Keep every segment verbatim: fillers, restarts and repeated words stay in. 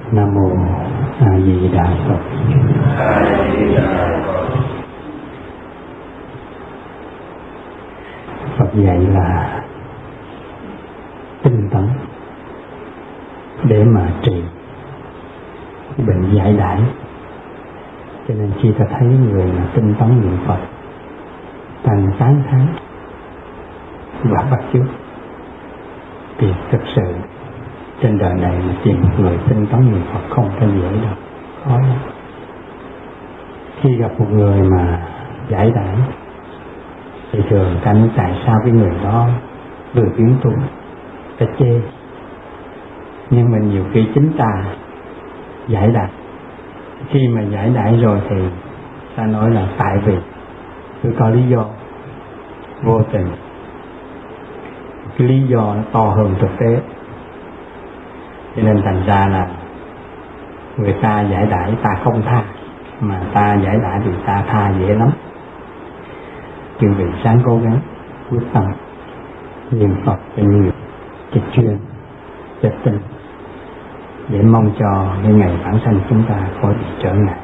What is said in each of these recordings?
Nam mô A Di Đà Phật. A Di Đà Phật. Phật dạy là tinh tấn để mà trị bệnh giải đãi. Cho nên khi ta thấy người mà tinh tấn niệm Phật, tăng tán thán và bắt chước, thì thực sự trên đời này mà tìm một người tinh tấn niệm Phật không phải dễ đâu, khó lắm. Khi gặp một người mà giải đãi thì thường ta nói tại sao cái người đó lười biếng tu, ta chê. Nhưng mà nhiều khi chính ta giải đãi, khi mà giải đãi rồi thì ta nói là tại vì tôi có lý do vô tình, cái lý do nó to hơn thực tế, cho nên thành ra là người ta giải đãi ta không tha, mà ta giải đãi thì ta tha dễ lắm. Chư vị sáng cố gắng quyết tâm niệm Phật cho nhiều, cho chuyên, cho tinh, để mong cho cái ngày vãng sanh chúng ta khỏi bị trở ngại.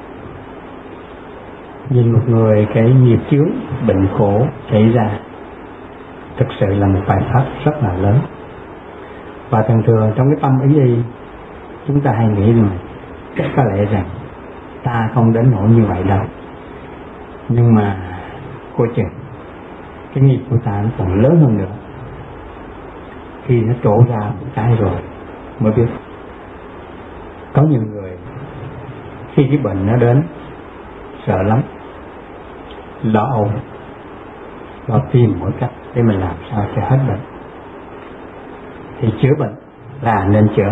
Nhìn một người cái nghiệp chướng, bệnh khổ xảy ra, thực sự là một bài pháp rất là lớn. Và thường thường trong cái tâm ý đi, chúng ta hay nghĩ rằng chắc có lẽ rằng ta không đến nỗi như vậy đâu. Nhưng mà coi chừng cái nghiệp của ta nó còn lớn hơn nữa. Khi nó trổ ra một cái rồi mới biết. Có nhiều người khi cái bệnh nó đến sợ lắm, lo âu, lo tìm mọi cách để mình làm sao cho hết bệnh. Thì chữa bệnh là nên chữa.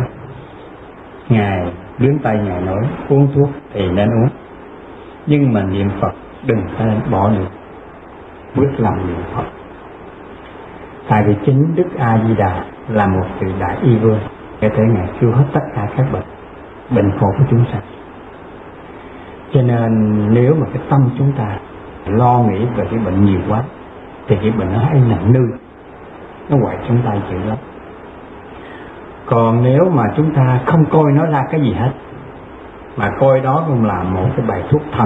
Ngài đứng tay Ngài nói uống thuốc thì nên uống, nhưng mà niệm Phật đừng có nên bỏ niệm, quyết lòng niệm Phật. Tại vì chính Đức A Di Đà là một vị đại y vương, có thể Ngài cure hết tất cả các bệnh bệnh khổ của chúng sanh. Cho nên nếu mà cái tâm chúng ta lo nghĩ về cái bệnh nhiều quá thì cái bệnh nó hay nặng nư, nó quậy chúng ta chịu lắm. Còn nếu mà chúng ta không coi nó ra cái gì hết, mà coi đó cũng là một cái bài thuốc thần,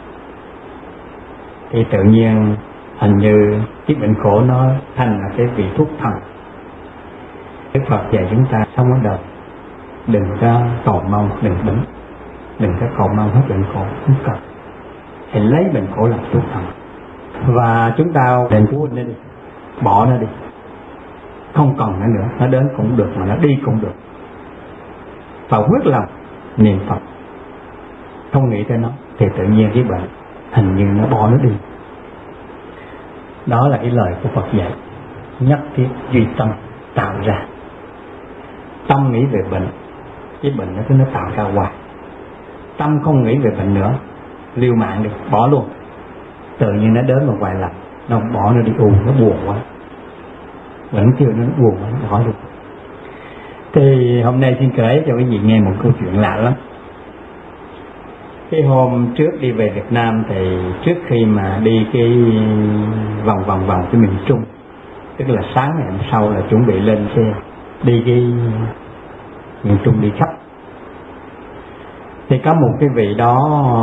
thì tự nhiên hình như cái bệnh khổ nó thành là cái vị thuốc thần. Đức Phật dạy chúng ta sống ở đời đừng có cầu mong, đừng bệnh, đừng có cầu mong hết bệnh khổ, không cần. Hãy lấy bệnh khổ làm thuốc thần. Và chúng ta đền cứu nó đi, bỏ nó đi, không cần nó nữa, nó đến cũng được mà nó đi cũng được. Và quyết lòng niệm Phật, không nghĩ tới nó thì tự nhiên cái bệnh hình như nó bỏ nó đi. Đó là cái lời của Phật dạy, nhất thiết duy tâm tạo ra. Tâm nghĩ về bệnh, cái bệnh nó cứ nó tạo ra hoài. Tâm không nghĩ về bệnh nữa, liều mạng đi, bỏ luôn. Tự nhiên nó đến một vài lần, nó bỏ nó đi, u nó buồn quá, vẫn chưa nó buồn quá, nó bỏ luôn. Thì hôm nay xin kể cho quý vị nghe một câu chuyện lạ lắm. Cái hôm trước đi về Việt Nam thì trước khi mà đi cái vòng vòng vòng cái miền Trung, tức là sáng ngày hôm sau là chuẩn bị lên xe đi cái miền Trung đi khắp, thì có một cái vị đó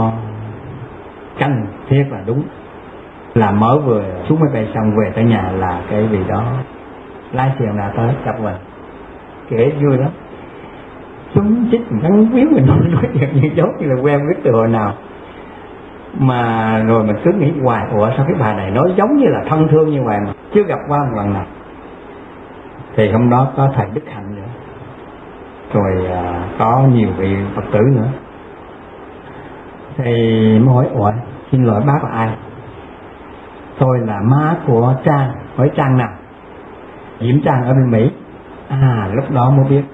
canh thiết là đúng là mới vừa xuống máy bay xong về tới nhà là cái vị đó lái xe nào tới gặp mình, kể vui lắm, chúng chích gắn víu mình nói nói như giống như là quen biết từ hồi nào. Mà rồi mình cứ nghĩ hoài, ủa sao cái bà này nói giống như là thân thương như vậy mà chưa gặp qua một lần nào. Thì hôm đó có thầy Đức Hạnh nữa, rồi à, có nhiều vị Phật tử nữa. Thì mới hỏi, ủa xin lỗi bác là ai? Tôi là má của Trang. Hỏi Trang nào? Diễm Trang ở bên Mỹ. À lúc đó mới biết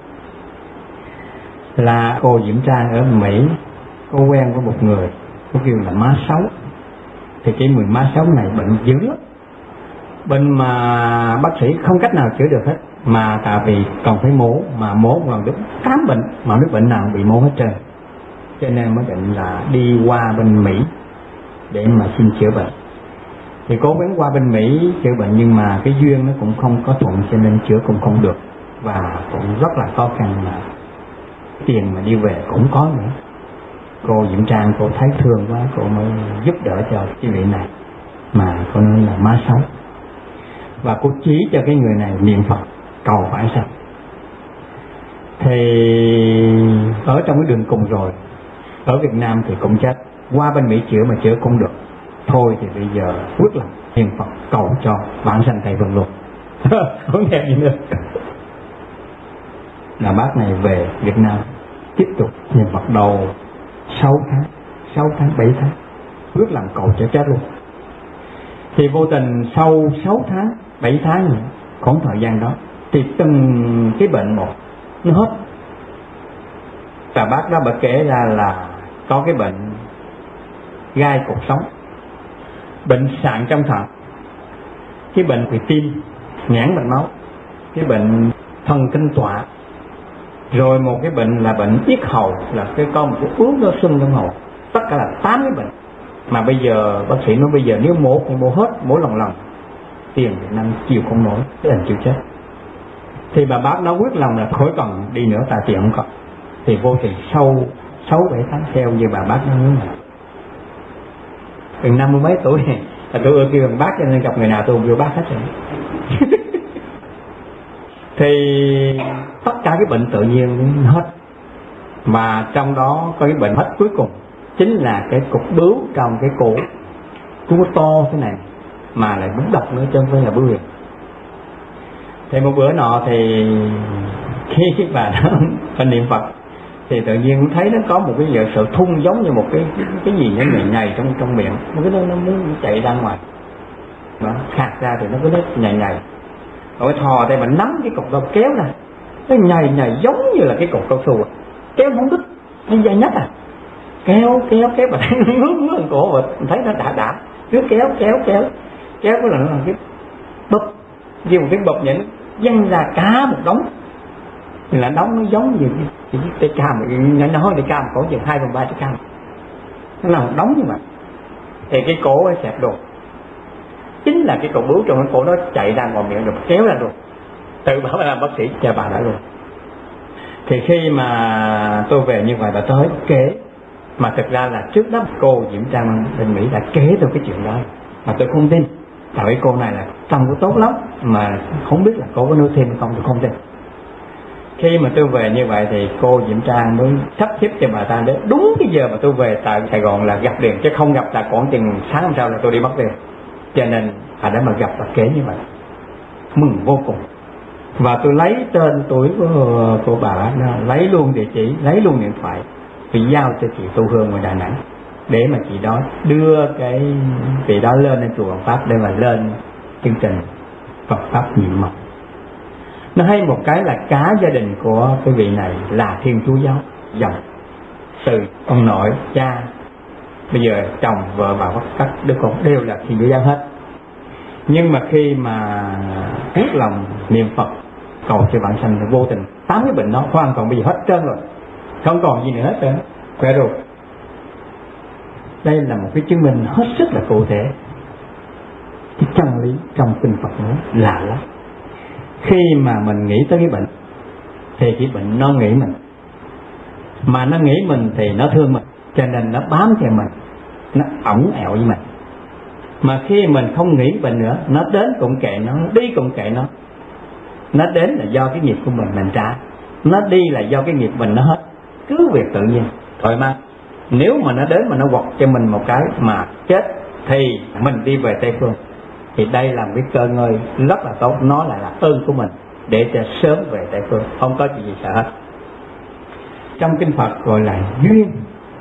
là cô Diễm Trang ở Mỹ, cô quen với một người, cô kêu là má Sáu. Thì cái người má Sáu này bệnh dữ lắm, bệnh mà bác sĩ không cách nào chữa được hết, mà tại vì còn phải mổ, mà mổ còn được tám bệnh, mà biết bệnh nào bị mổ hết trơn. Cho nên mới định là đi qua bên Mỹ để mà xin chữa bệnh. Thì cố gắng qua bên Mỹ chữa bệnh, nhưng mà cái duyên nó cũng không có thuận, cho nên chữa cũng không được, và cũng rất là khó khăn. Mà tiền mà đi về cũng có nữa. Cô Diễm Trang cô thấy thương quá, cô mới giúp đỡ cho cái vị này, mà cô nói là má Sáu, và cô chỉ cho cái người này niệm Phật cầu vãng sanh. Thì ở trong cái đường cùng rồi, ở Việt Nam thì cũng chết, qua bên Mỹ chữa mà chữa cũng được, thôi thì bây giờ quyết lòng niệm Phật cầu cho vãng sanh Tây Phương luôn. Không nghe gì nữa. Là bác này về Việt Nam tiếp tục niệm Phật đầu sáu tháng, sáu tháng, bảy tháng, quyết lòng cầu cho chết luôn. Thì vô tình sau sáu tháng, bảy tháng nữa, khoảng thời gian đó, thì từng cái bệnh một nó hết. Và bác đó bà kể ra là có cái bệnh gai cột sống, bệnh sạn trong thận, cái bệnh về tim, nghẽn mạch máu, cái bệnh thần kinh tọa, rồi một cái bệnh là bệnh yết hầu, là cái con một cái ướt nó sưng trong hầu. Tất cả là tám cái bệnh mà bây giờ bác sĩ nói bây giờ nếu mổ cũng mổ hết, mổ lần lần tiền Việt Nam chịu không nổi, cái anh chịu chết. Thì bà bác nói quyết lòng là khỏi cần đi nữa, tại tiền không còn. Thì vô tình sau sáu bảy tháng theo như bà bác nói là gần năm mươi mấy tuổi là tôi ưa kêu bằng bác, cho nên gặp người nào tôi cũng kêu bác hết rồi. Thì tất cả cái bệnh tự nhiên hết, mà trong đó có cái bệnh hết cuối cùng chính là cái cục bướu trong cái cổ, cũng có to thế này mà lại đúng độc nữa, chứ không phải là bướu huyền. Thì một bữa nọ thì khi bà đó phải niệm Phật thì tự nhiên thấy nó có một cái giờ sự thun giống như một cái cái, cái gì nó nhầy nhầy trong trong miệng, một cái nó, nó muốn chạy ra ngoài, nó khạc ra thì nó cứ nó nhầy nhầy. Rồi thò tay mình nắm cái cục đó kéo ra, nó nhầy nhầy giống như là cái cục cao su, kéo không đứt, nó dây nhất à, kéo kéo kéo mà thấy nó ngứa ngứa cổ, và thấy nó đã đã, cứ kéo kéo kéo kéo cái là nó làm cái bụp, như một cái bụp vậy, nó văng ra cả một đống. Thì là đống nó giống như cái cây cam, nó nói cây cam cổ chừng hai phần ba trái cam, nó là một đống như vậy. Thì cái cổ ấy xẹp đột, chính là cái cục bướu trong cái cổ nó chạy ra ngoài miệng rồi kéo ra luôn, tự bảo là bác sĩ cho bà đã luôn. Thì khi mà tôi về như vậy bà tới kể, mà thực ra là trước đó cô Diễm Trang bên Mỹ đã kể tôi cái chuyện đó, mà tôi không tin. Tại vì cô này là tâm của tốt lắm, mà không biết là cô có nuôi thêm không, tôi không tin. Khi mà tôi về như vậy thì cô Diễm Trang mới sắp xếp cho bà ta đến đúng cái giờ mà tôi về tại Sài Gòn là gặp liền, chứ không gặp là khoảng chừng sáng hôm sau là tôi đi bắt liền. Cho nên bà đã mà gặp và kể như vậy, mừng vô cùng. Và tôi lấy tên tuổi của cô bà, lấy luôn địa chỉ, lấy luôn điện thoại, thì giao cho chị Tu Hương ở Đà Nẵng, để mà chị đó đưa cái vị đó lên lên chùa Hoàng Pháp để mà lên chương trình Phật Pháp nhiệm mộc. Nó hay một cái là cả gia đình của cái vị này là Thiên Chúa giáo dòng, từ ông nội, cha, bây giờ chồng, vợ, bà, các đứa con đều là Thiên Chúa giáo hết. Nhưng mà khi mà quyết lòng niệm Phật cầu cho vãng sanh thì vô tình tám cái bệnh đó hoàn toàn bây giờ hết trơn rồi, không còn gì nữa hết trơn, khỏe rồi. Đây là một cái chứng minh hết sức là cụ thể. Cái chân lý trong kinh Phật nói lạ lắm. Khi mà mình nghĩ tới cái bệnh thì cái bệnh nó nghĩ mình, mà nó nghĩ mình thì nó thương mình, cho nên nó bám theo mình, nó ổng ẹo với mình. Mà khi mình không nghĩ bệnh nữa, nó đến cũng kệ nó, đi cũng kệ nó. Nó đến là do cái nghiệp của mình mình trả, nó đi là do cái nghiệp mình nó hết, cứ việc tự nhiên thoải mái. Nếu mà nó đến mà nó quật cho mình một cái mà chết thì mình đi về Tây Phương, thì đây là một cái cơ ngơi rất là tốt, nó lại là ơn của mình để cho sớm về Tây Phương, không có chuyện gì sợ hết. Trong kinh Phật gọi là duyên.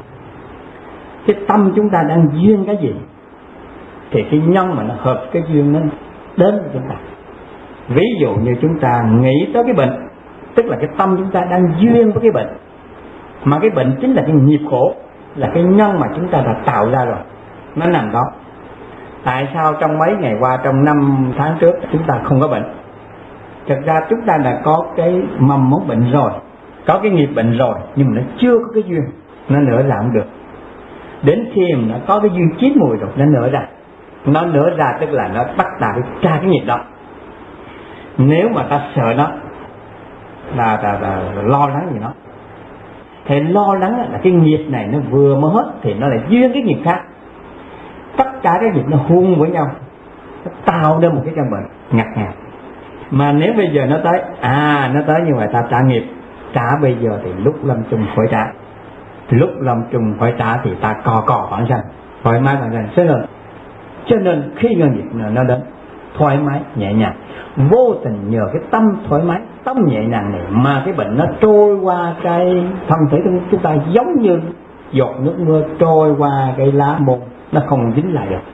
Cái tâm chúng ta đang duyên cái gì thì cái nhân mà nó hợp cái duyên nó đến với chúng ta. Ví dụ như chúng ta nghĩ tới cái bệnh, tức là cái tâm chúng ta đang duyên với cái bệnh, mà cái bệnh chính là cái nghiệp khổ, là cái nhân mà chúng ta đã tạo ra rồi, nó nằm đó. Tại sao trong mấy ngày qua, trong năm tháng trước chúng ta không có bệnh? Thực ra chúng ta đã có cái mầm mống bệnh rồi, có cái nghiệp bệnh rồi, nhưng mà nó chưa có cái duyên, nó nở ra không được. Đến khi mà nó có cái duyên chín mùi rồi, nó nở ra. Nó nở ra tức là nó bắt ta phải tra cái nghiệp đó. Nếu mà ta sợ nó, là, là, là, là lo lắng gì nó, Thì lo lắng là cái nghiệp này nó vừa mới hết thì nó lại duyên cái nghiệp khác, tất cả cái nghiệp nó hung với nhau, nó tạo ra một cái căn bệnh ngặt ngạt. Mà nếu bây giờ nó tới, à nó tới như vậy ta trả nghiệp, trả bây giờ thì lúc lâm chung phải trả, lúc lâm chung phải trả thì ta cò cò phản sanh, thoải mái phản sanh. Cho nên, cho nên khi ngân nghiệp nó đến thoải mái nhẹ nhàng, vô tình nhờ cái tâm thoải mái, tâm nhẹ nhàng này mà cái bệnh nó trôi qua cái thân thể của chúng ta, giống như giọt nước mưa trôi qua cái lá môn, nó không dính lại được.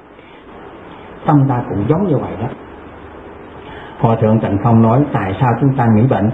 Tâm ta cũng giống như vậy đó. Hòa thượng Tịnh Không nói tại sao chúng ta nghĩ bệnh,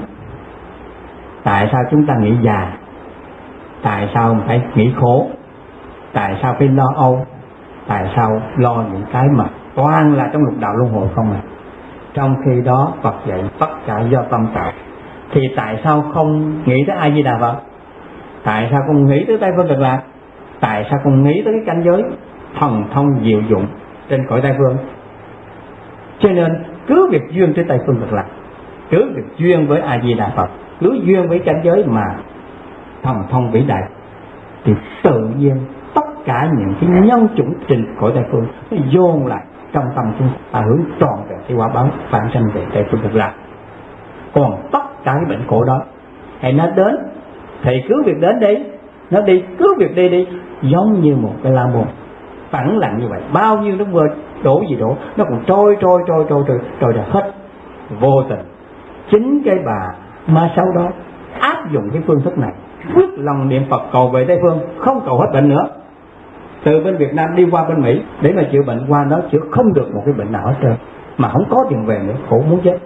tại sao chúng ta nghĩ già, tại sao phải nghĩ khổ, tại sao phải lo âu, tại sao lo những cái mà toàn là trong lục đạo luân hồi không à. Trong khi đó Phật dạy tất cả do tâm tạo, thì tại sao không nghĩ tới A Di Đà Phật, tại sao không nghĩ tới Tây Phương Cực Lạc, tại sao không nghĩ tới cái cảnh giới thần thông diệu dụng trên cõi Tây Phương. Cho nên cứ việc duyên tới Tây Phương Cực Lạc, cứ việc duyên với A Di Đà Phật, cứ duyên với cảnh giới mà thần thông vĩ đại, thì tự nhiên tất cả những cái nhân chủng trên cõi Tây Phương nó dồn lại trong tâm chúng ta, hướng tròn về cái quả báo phản sanh về Tây Phương Cực Lạc. Còn tất cả cái bệnh khổ đó hay nó đến thì cứ việc đến đi, nó đi cứ việc đi đi, giống như một cái la môn phẳng lặng như vậy. Bao nhiêu nước mưa đổ gì đổ, nó cũng trôi trôi trôi trôi trôi trôi ra hết. Vô tình chính cái bà ma sâu đó áp dụng cái phương thức này, quyết lòng niệm Phật cầu về Tây Phương, không cầu hết bệnh nữa. Từ bên Việt Nam đi qua bên Mỹ để mà chữa bệnh, qua đó chữa không được một cái bệnh nào hết trơn, mà không có tiền về nữa, khổ muốn chết.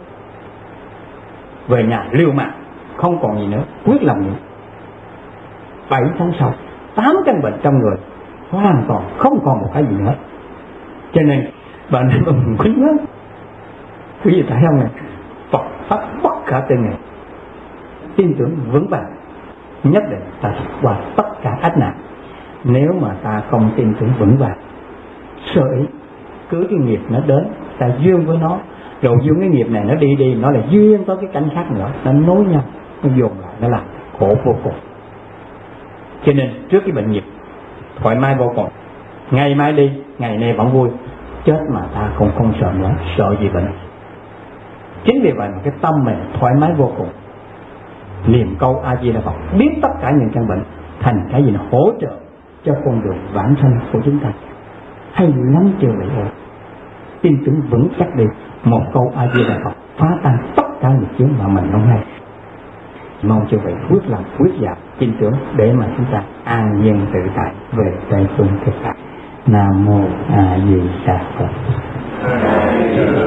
Về nhà liều mạng, không còn gì nữa, quyết lòng niệm. Bảy tháng sau, tám căn bệnh trong người hoàn toàn không còn một cái gì nữa. Cho nên bệnh này mình quý nhớ, quý vị thấy không này, Phật pháp bất khả tư nghị, tin tưởng vững vàng, nhất định ta sẽ qua tất cả ách nạn. Nếu mà ta không tin tưởng vững vàng, sợ ý, cứ cái nghiệp nó đến, ta duyên với nó, rồi duyên cái nghiệp này nó đi đi, nó là duyên tới cái cảnh khác nữa, nó nối nhau, nó dồn lại, nó làm khổ vô cùng. Cho nên trước cái bệnh nghiệp thoải mái vô cùng, ngày mai đi, ngày nay vẫn vui, chết mà ta không không sợ nữa, sợ gì bệnh. Chính vì vậy mà cái tâm mình thoải mái vô cùng, niệm câu A Di Đà Phật, biến tất cả những căn bệnh thành cái gì nó hỗ trợ cho con đường vãng sanh của chúng ta. Hay lắm chưa vậy ơi, tin tưởng vững chắc đi, một câu A Di Đà Phật phá tan tất cả những chướng mà mình không hay. Mong cho vậy quyết làm quyết dạ tin tưởng để mà chúng ta an nhiên tự tại về Tây Phương Cực Lạc. Nam mô A Di Đà Phật.